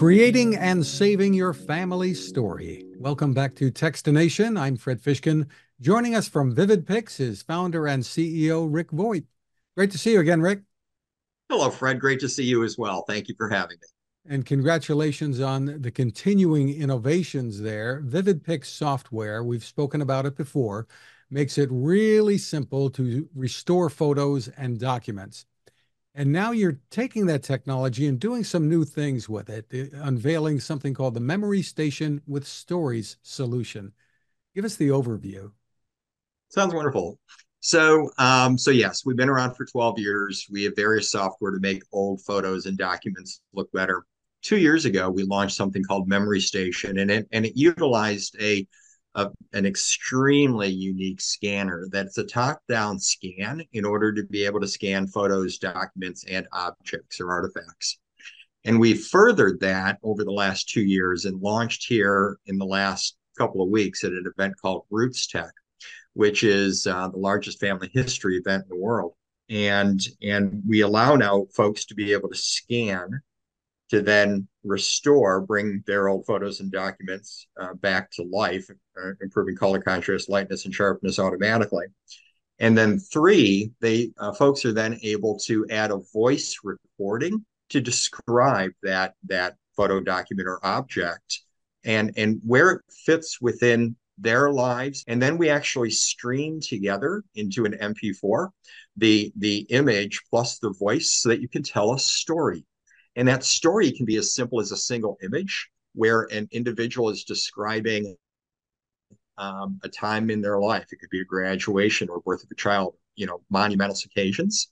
Creating and saving your family story. Welcome back to Textination. I'm Fred Fishkin. Joining us from Vivid Pics is founder and CEO Rick Voigt. Great to see you again, Rick. Hello, Fred. Great to see you as well. Thank you for having me. And congratulations on the continuing innovations there. Vivid Pics software, we've spoken about it before, makes it really simple to restore photos and documents. And now you're taking that technology and doing some new things with it, unveiling something called the Memory Station with Stories solution. Give us the overview. Sounds wonderful. So yes, we've been around for 12 years. We have various software to make old photos and documents look better. 2 years ago, we launched something called Memory Station, and it utilized an extremely unique scanner that's a top-down scan in order to be able to scan photos, documents, and objects or artifacts. And we furthered that over the last 2 years and launched here in the last couple of weeks at an event called Roots Tech, which is the largest family history event in the world. And we allow now folks to be able to scan to then restore, bring their old photos and documents back to life, improving color contrast, lightness, and sharpness automatically. And then folks are then able to add a voice recording to describe that photo, document, or object and where it fits within their lives. And then we actually stream together into an MP4 the image plus the voice so that you can tell a story. And that story can be as simple as a single image where an individual is describing a time in their life. It could be a graduation or birth of a child, monumental occasions.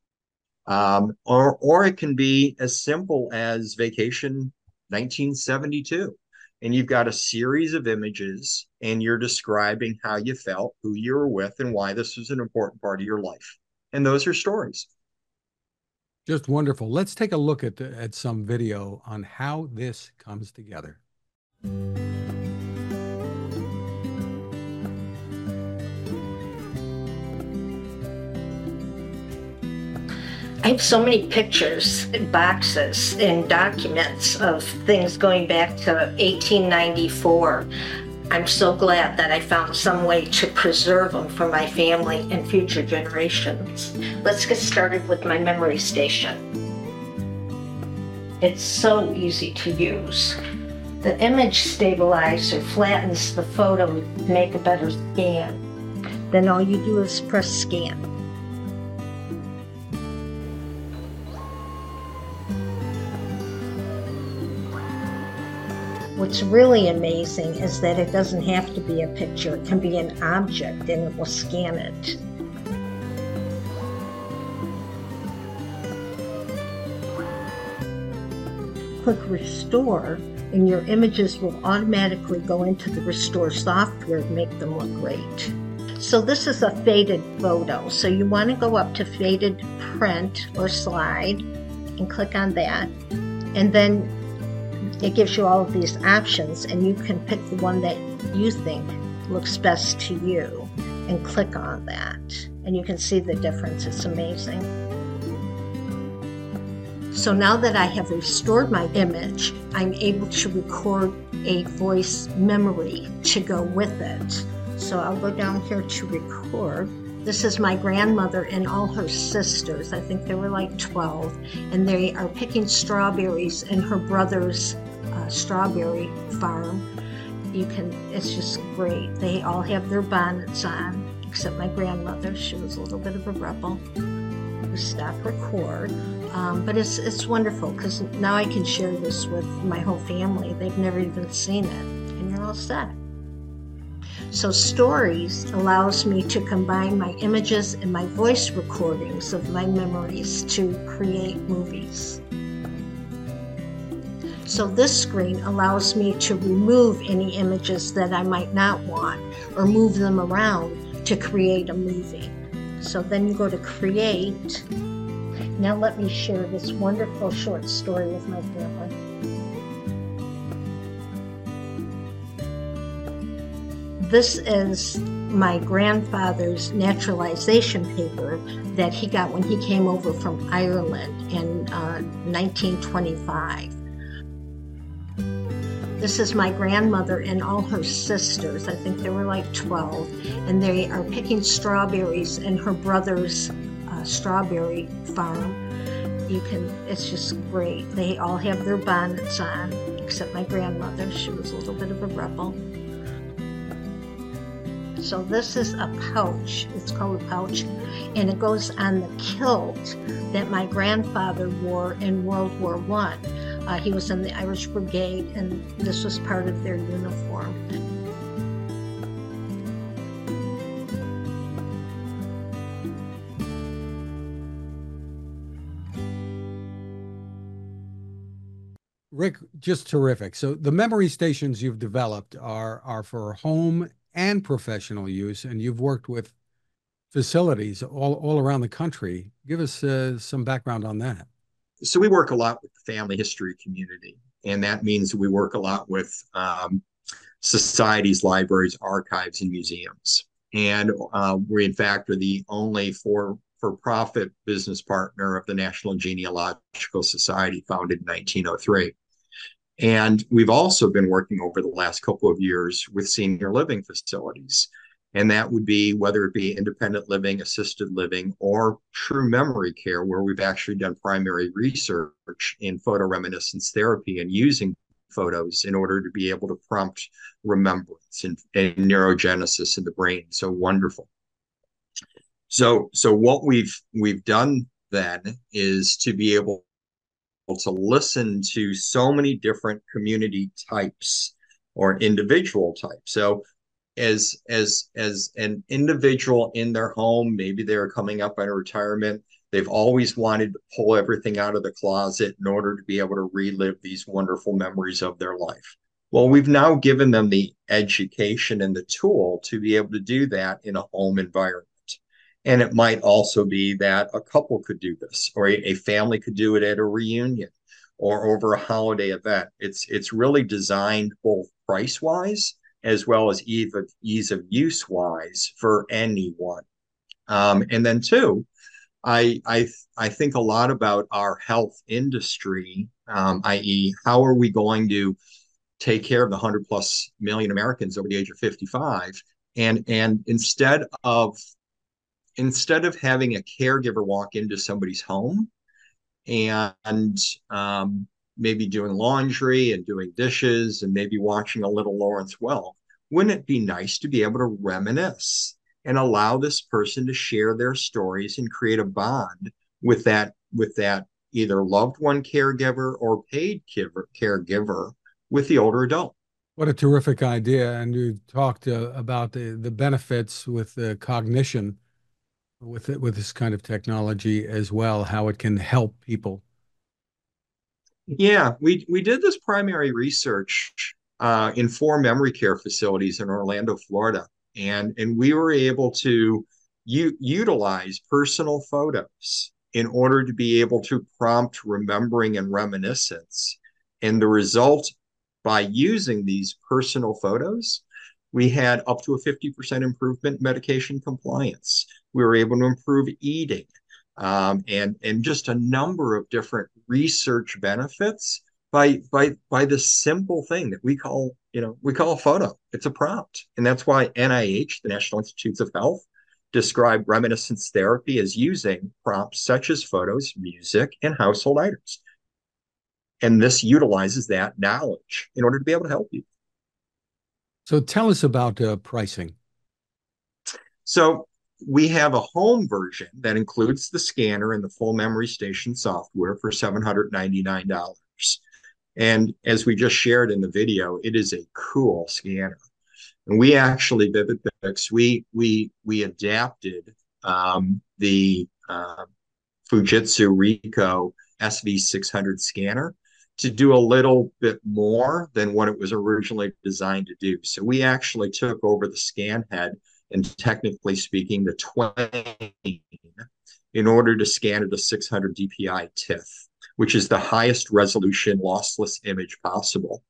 Or it can be as simple as vacation 1972. And you've got a series of images and you're describing how you felt, who you were with, and why this was an important part of your life. And those are stories. Just wonderful. Let's take a look at some video on how this comes together. I have so many pictures, boxes, and documents of things going back to 1894. I'm so glad that I found some way to preserve them for my family and future generations. Let's get started with my Memory Station. It's so easy to use. The image stabilizer flattens the photo to make a better scan. Then all you do is press scan. What's really amazing is that it doesn't have to be a picture. It can be an object and it will scan it. Click Restore and your images will automatically go into the Restore software to make them look great. So this is a faded photo. So you want to go up to Faded Print or Slide and click on that. And then it gives you all of these options and you can pick the one that you think looks best to you and click on that. And you can see the difference. It's amazing. So now that I have restored my image, I'm able to record a voice memory to go with it. So I'll go down here to record. This is my grandmother and all her sisters. I think they were like 12. And they are picking strawberries in her brother's strawberry farm. It's just great. They all have their bonnets on, except my grandmother. She was a little bit of a rebel. We stop record. But it's wonderful because now I can share this with my whole family. They've never even seen it. And you're all set. So Stories allows me to combine my images and my voice recordings of my memories to create movies. So this screen allows me to remove any images that I might not want or move them around to create a movie. So then you go to Create. Now let me share this wonderful short story with my family. This is my grandfather's naturalization paper that he got when he came over from Ireland in 1925. This is my grandmother and all her sisters. I think there were like 12, and they are picking strawberries in her brother's strawberry farm. It's just great. They all have their bonnets on, except my grandmother. She was a little bit of a rebel. So this is a pouch. It's called a pouch, and it goes on the kilt that my grandfather wore in World War I. He was in the Irish Brigade, and this was part of their uniform. Rick, just terrific. So the memory stations you've developed are for home and professional use, and you've worked with facilities all around the country. Give us some background on that. So we work a lot with the family history community, and that means we work a lot with societies, libraries, archives, and museums. And we, in fact, are the only for-profit business partner of the National Genealogical Society, founded in 1903. And we've also been working over the last couple of years with senior living facilities. And that would be whether it be independent living, assisted living, or true memory care, where we've actually done primary research in photoreminiscence therapy and using photos in order to be able to prompt remembrance and neurogenesis in the brain. So wonderful. So what we've done then is to be able to listen to so many different community types or individual types. So as an individual in their home, maybe they're coming up on retirement, they've always wanted to pull everything out of the closet in order to be able to relive these wonderful memories of their life. Well, we've now given them the education and the tool to be able to do that in a home environment. And it might also be that a couple could do this, or a family could do it at a reunion or over a holiday event. It's really designed both price-wise as well as ease of use wise for anyone. And then two, I think a lot about our health industry, i.e., how are we going to take care of the 100+ million Americans over the age of 55? And instead of having a caregiver walk into somebody's home and maybe doing laundry and doing dishes and maybe watching a little Lawrence Welk, wouldn't it be nice to be able to reminisce and allow this person to share their stories and create a bond with that either loved one caregiver or paid caregiver with the older adult? What a terrific idea. And you talked about the benefits with the cognition with this kind of technology as well, how it can help people. Yeah, we did this primary research in 4 memory care facilities in Orlando, Florida, and we were able to utilize personal photos in order to be able to prompt remembering and reminiscence. And the result, by using these personal photos, we had up to a 50% improvement in medication compliance. We were able to improve eating, and just a number of different research benefits by the simple thing that we call a photo. It's a prompt, and that's why NIH, the National Institutes of Health, described reminiscence therapy as using prompts such as photos, music, and household items. And this utilizes that knowledge in order to be able to help you. So tell us about pricing. So we have a home version that includes the scanner and the full memory station software for $799. And as we just shared in the video, it is a cool scanner. And we actually, VividPix, we adapted the Fujitsu Ricoh SV600 scanner to do a little bit more than what it was originally designed to do. So we actually took over the scan head and, technically speaking, the twain in order to scan at a 600 DPI TIFF, which is the highest resolution lossless image possible.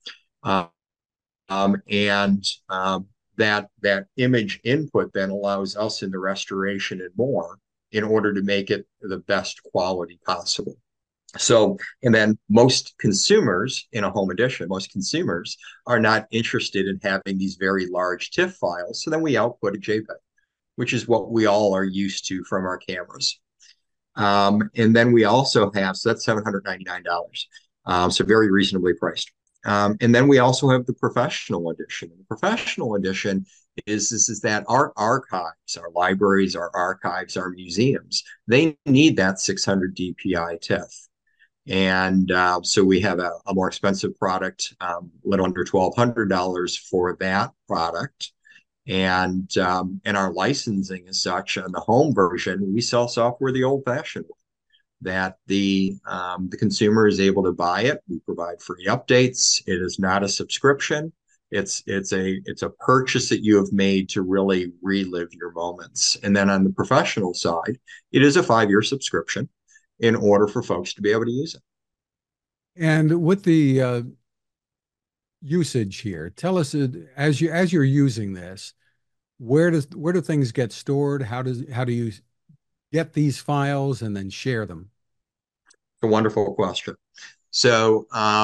That image input then allows us in the restoration and more in order to make it the best quality possible. So, and then most consumers in a home edition, most consumers are not interested in having these very large TIFF files. So then we output a JPEG, which is what we all are used to from our cameras. And then we also have, so that's $799. So very reasonably priced. And then we also have the professional edition. The professional edition is that our archives, our libraries, our archives, our museums, they need that 600 DPI TIFF. And so we have a more expensive product, a little under $1,200 for that product. And our licensing is such on the home version, we sell software the old-fashioned way, that the consumer is able to buy it. We provide free updates. It is not a subscription. It's a purchase that you have made to really relive your moments. And then on the professional side, it is a 5-year subscription in order for folks to be able to use it. And with the usage here, tell us as you're using this, where do things get stored? How do you get these files and then share them? It's a wonderful question. So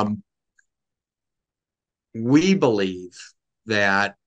we believe that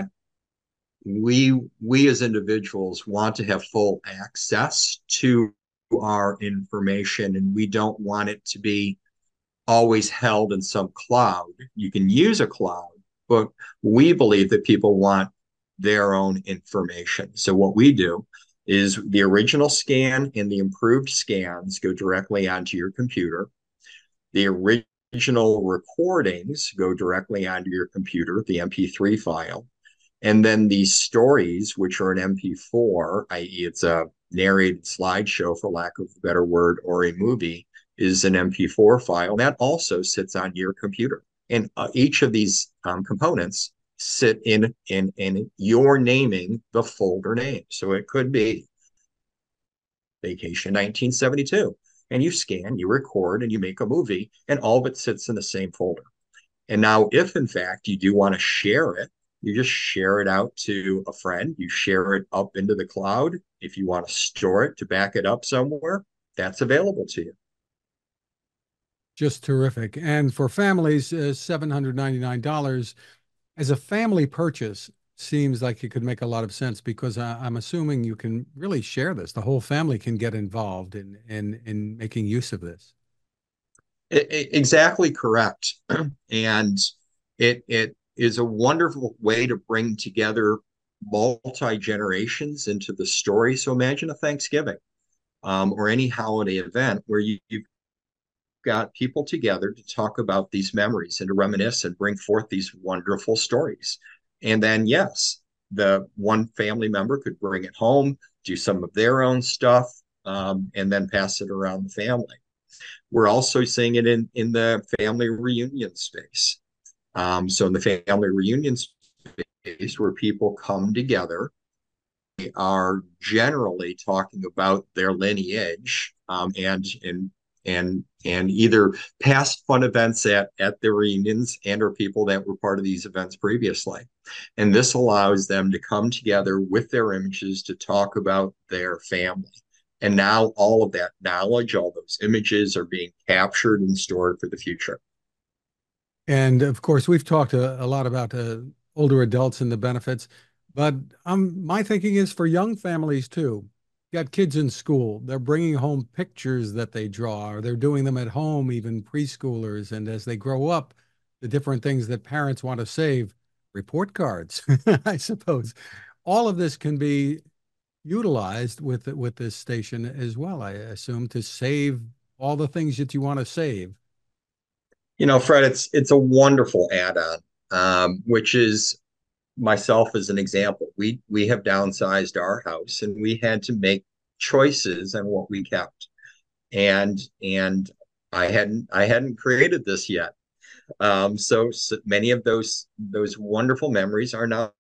we as individuals want to have full access to our information, and we don't want it to be always held in some cloud. You can use a cloud, but we believe that people want their own information. So what we do is the original scan and the improved scans go directly onto your computer. The original recordings go directly onto your computer, the MP3 file. And then these stories, which are an MP4, i.e. it's a narrated slideshow, for lack of a better word, or a movie, is an MP4 file. That also sits on your computer. And each of these components sit in your naming the folder name. So it could be Vacation 1972. And you scan, you record, and you make a movie, and all of it sits in the same folder. And now, if in fact you do want to share it, you just share it out to a friend. You share it up into the cloud. If you want to store it to back it up somewhere, that's available to you. Just terrific. And for families, $799 as a family purchase seems like it could make a lot of sense, because I'm assuming you can really share this. The whole family can get involved in making use of this. Exactly correct. And it is a wonderful way to bring together multi-generations into the story. So imagine a Thanksgiving or any holiday event where you've got people together to talk about these memories and to reminisce and bring forth these wonderful stories. And then, yes, the one family member could bring it home, do some of their own stuff, and then pass it around the family. We're also seeing it in the family reunion space. So in the family reunion space where people come together, they are generally talking about their lineage and either past fun events at the reunions and or people that were part of these events previously. And this allows them to come together with their images to talk about their family. And now all of that knowledge, all those images are being captured and stored for the future. And of course, we've talked a lot about older adults and the benefits, but my thinking is for young families too. Got kids in school, they're bringing home pictures that they draw, or they're doing them at home, even preschoolers. And as they grow up, the different things that parents want to save, report cards, I suppose. All of this can be utilized with this station as well, I assume, to save all the things that you want to save. You know, Fred, it's a wonderful add-on, which is myself as an example. We have downsized our house and we had to make choices on what we kept. And I hadn't created this yet. So many of those wonderful memories are now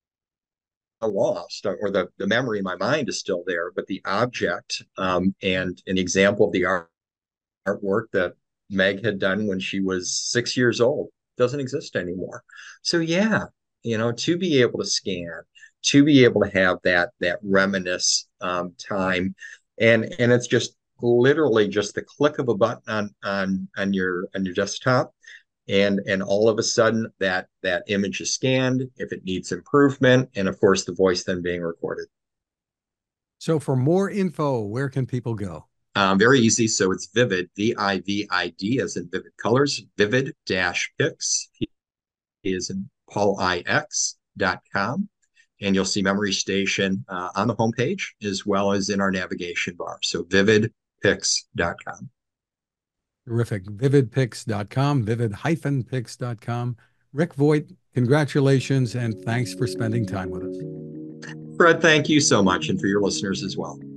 lost, or the memory in my mind is still there, but the object and an example of the artwork that Meg had done when she was 6 years old doesn't exist anymore. So yeah, you know, to be able to scan, to be able to have that reminisce time, and it's just literally just the click of a button on your desktop, and all of a sudden that image is scanned if it needs improvement, and of course the voice then being recorded. So for more info, where can people go? Very easy. So it's Vivid, VIVID, as in vivid colors, vivid-pix, is in Paul IX.com. And you'll see Memory Station on the homepage as well as in our navigation bar. So vividpix.com. Terrific. Vividpix.com, vivid-pix.com. Rick Voigt, congratulations and thanks for spending time with us. Fred, thank you so much, and for your listeners as well.